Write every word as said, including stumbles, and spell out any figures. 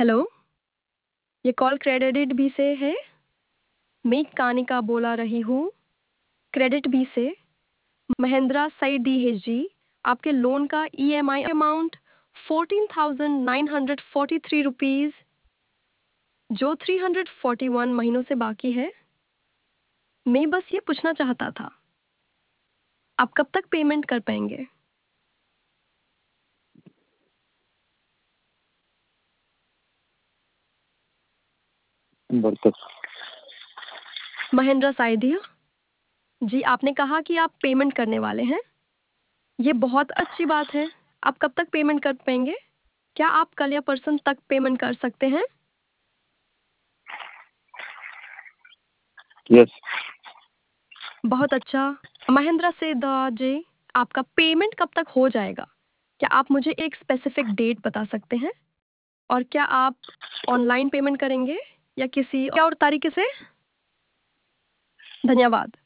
Hello, ये call credit B से है। मैं कानिका बोला रही हूँ क्रेडिट बी से। महेंद्रा साइड दी है जी। आपके लोन का EMI amount fourteen thousand nine hundred forty three rupees जो थ्री हंड्रेड फोर्टी वन महीनों से बाकी है। मैं बस ये पूछना चाहता था, आप कब तक पेमेंट कर पाएंगे? बरकत। महेंद्रा साइडी जी, आपने कहा कि आप पेमेंट करने वाले हैं। ये बहुत अच्छी बात है। आप कब तक पेमेंट कर पाएंगे? क्या आप कल या परसों तक पेमेंट कर सकते हैं? यस। बहुत अच्छा। महेंद्रा से द जी, आपका पेमेंट कब तक हो जाएगा? क्या आप मुझे एक स्पेसिफिक डेट बता सकते हैं? और क्या आप ऑनलाइन पेमेंट करेंगे या किसी और तरीके से? धन्यवाद।